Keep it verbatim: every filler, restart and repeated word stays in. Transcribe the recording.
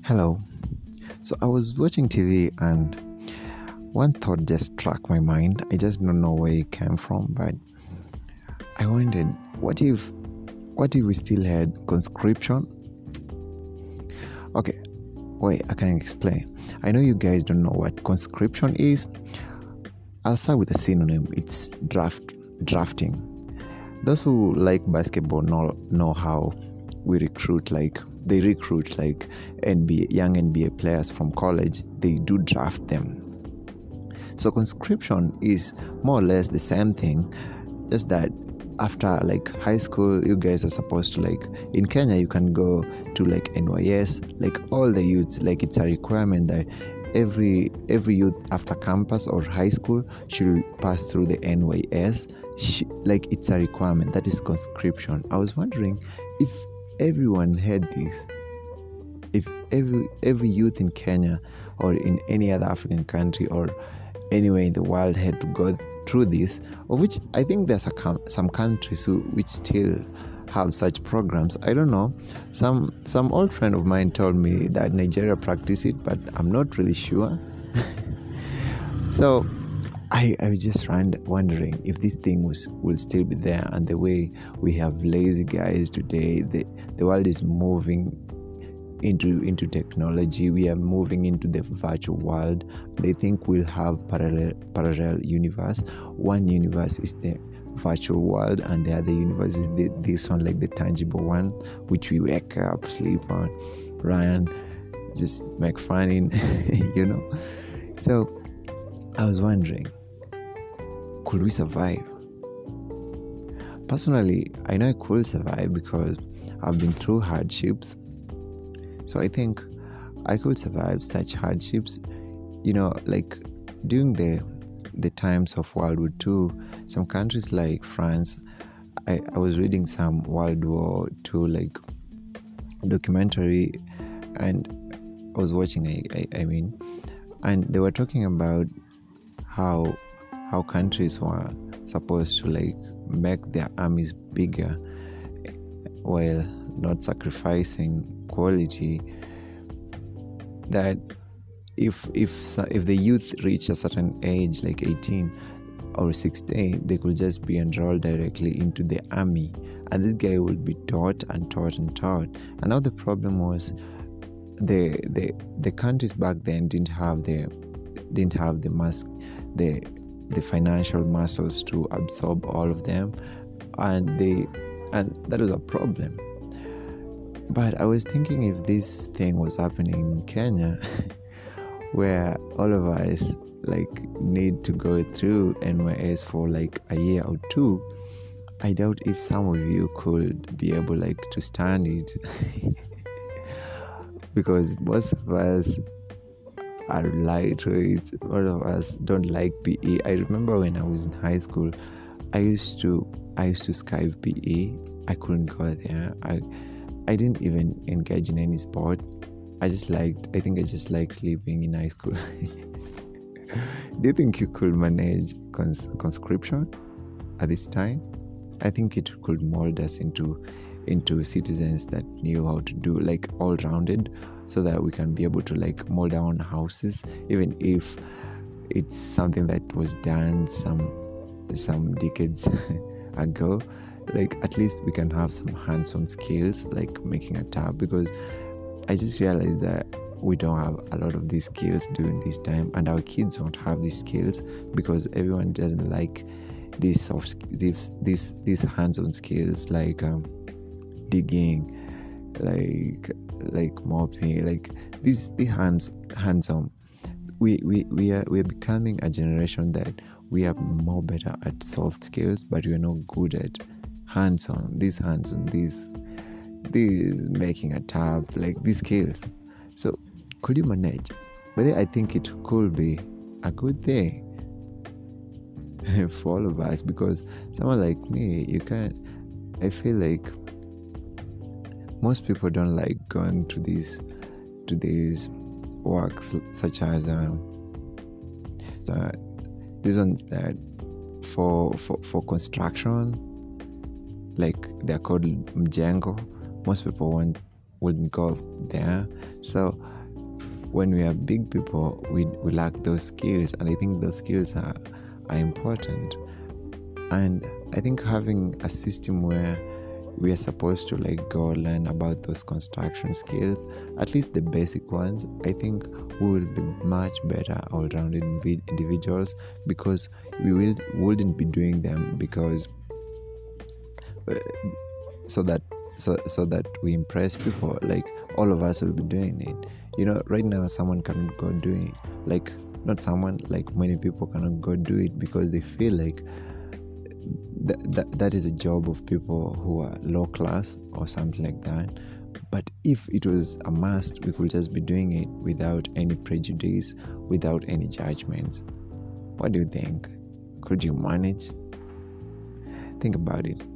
Hello. So I was watching T V and one thought just struck my mind. I just don't know where it came from, but I wondered, what if what if we still had conscription? Okay, wait, I can explain. I know you guys don't know what conscription is. I'll start with a synonym. It's draft drafting. Those who like basketball know know how we recruit like they recruit like N B A, young N B A players from college. They do draft them. So conscription is more or less the same thing, just that after like high school, you guys are supposed to, like in Kenya, you can go to like N Y S, like all the youths, like it's a requirement that every every youth after campus or high school should pass through the N Y S. Like it's a requirement. That is conscription. I was wondering if everyone had this, if every every youth in Kenya or in any other African country or anywhere in the world had to go through this, of which I think there's a, some countries who which still have such programs. I don't know. Some some old friend of mine told me that Nigeria practice it, but I'm not really sure. So I, I was just wondering if this thing was will still be there, and the way we have lazy guys today, the, the world is moving into into technology. We are moving into the virtual world. They think we'll have parallel parallel universe. One universe is the virtual world, and the other universe is the, this one, like the tangible one, which we wake up, sleep on, run, just make fun in, you know. So I was wondering, could we survive? Personally, I know I could survive because I've been through hardships. So I think I could survive such hardships. You know, like during the the times of World War Two, some countries like France, I, I was reading some World War Two like documentary, and I was watching, I, I, I mean, and they were talking about how how countries were supposed to like make their armies bigger while not sacrificing quality. That if if if the youth reach a certain age, like eighteen or sixteen, they could just be enrolled directly into the army, and this guy would be taught and taught and taught. And now the problem was the the the countries back then didn't have the didn't have the mask the the financial muscles to absorb all of them, and they and that was a problem. But I was thinking, if this thing was happening in Kenya, where all of us like need to go through N Y S for like a year or two, I doubt if some of you could be able like to stand it. Because most of us are lightweight. All of us don't like P E. I remember when I was in high school, I used to I used to Skype P E. I couldn't go there. I I didn't even engage in any sport. I just liked, I think I just liked sleeping in high school. Do you think you could manage cons- conscription at this time? I think it could mold us into into citizens that knew how to do like all-rounded, so that we can be able to like mold our own houses, even if it's something that was done some some decades ago. Like at least we can have some hands-on skills, like making a tap, because I just realized that we don't have a lot of these skills during this time, and our kids won't have these skills because everyone doesn't like these soft these these these hands-on skills, like um, digging, like like mopping, like these the hands hands-on. We we we are we are becoming a generation that we are more better at soft skills, but we are not good at hands-on, these hands-on, these these making a tap, like these skills. So could you manage? But I think it could be a good thing for all of us, because someone like me, you can't, I feel like most people don't like going to these to these works, such as um, uh, these ones that for for, for construction, like they're called mjengo. Most people won't wouldn't go there. So when we are big people, we, we lack those skills, and I think those skills are, are important. And I think having a system where we are supposed to like go learn about those construction skills, at least the basic ones, I think we will be much better all-rounded individuals, because we will wouldn't be doing them because uh, so that so so that we impress people. Like, all of us will be doing it. You know, right now someone cannot go do it. Like, not someone, like many people cannot go do it because they feel like Th- that that is a job of people who are low class or something like that. But if it was a must, we could just be doing it without any prejudice, without any judgments. What do you think? Could you manage? Think about it.